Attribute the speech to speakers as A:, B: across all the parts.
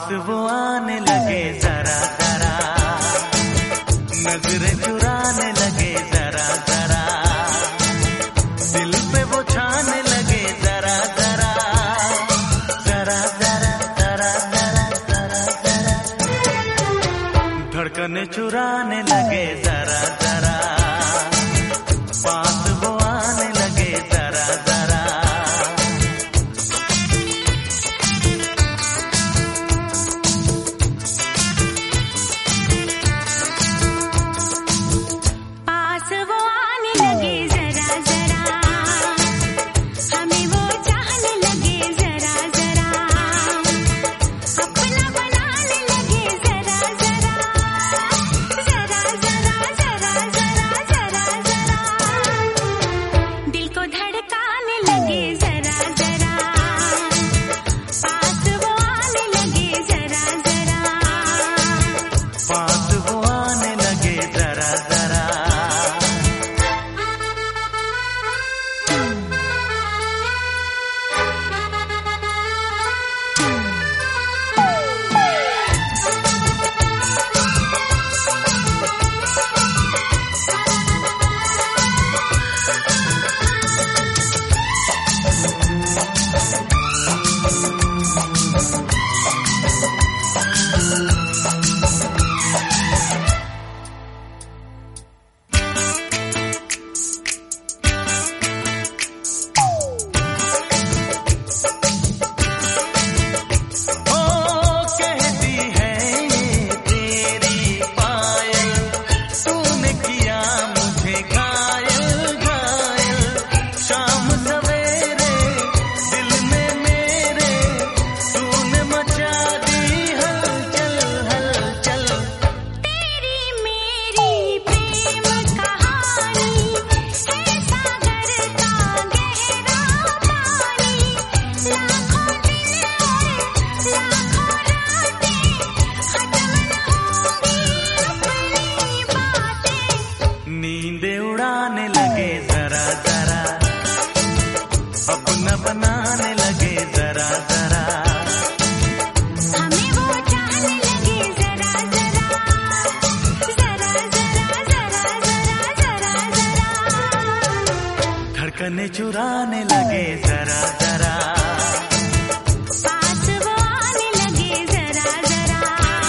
A: पास वो आने लगे जरा जरा, नजरें चुराने लगे जरा जरा, दिल पे वो छाने लगे जरा जरा, जरा जरा जरा जरा जरा जरा, धड़कने चुराने लगे जरा जरा, पास वो आने लगे जरा जरा। नींदे उड़ाने लगे जरा जरा, अपना बनाने लगे जरा जरा,
B: हमें वो चाहने लगे जरा जरा, जरा जरा जरा जरा जरा जरा,
A: धड़कने चुराने लगे जरा जरा,
B: पास वो आने लगे जरा जरा,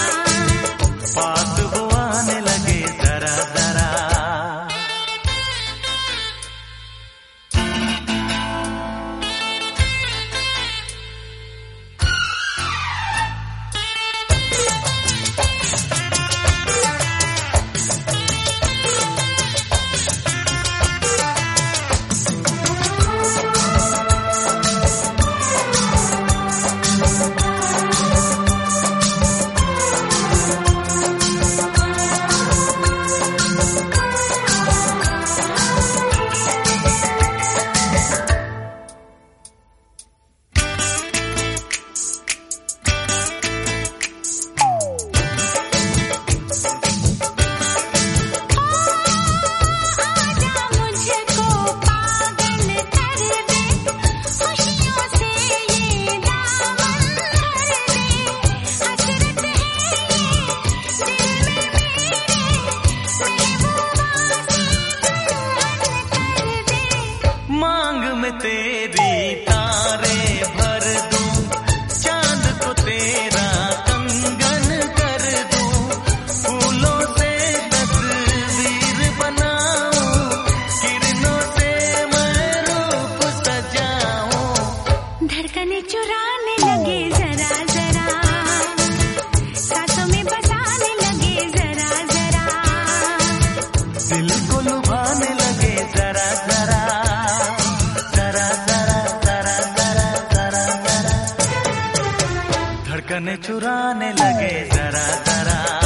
A: पास वो आने लगे जरा जरा। तेरी तारे भर दूं, चांद को तेरा कंगन कर दूं, फूलों से तस्वीर बनाऊं, किरणों से मैं रूप सजाऊं,
B: धड़कने चुराने लगे जरा जरा, सांसों में बसाने लगे जरा जरा,
A: दिल को लुभाने लगे जरा जरा, धड़कने चुराने लगे जरा जरा।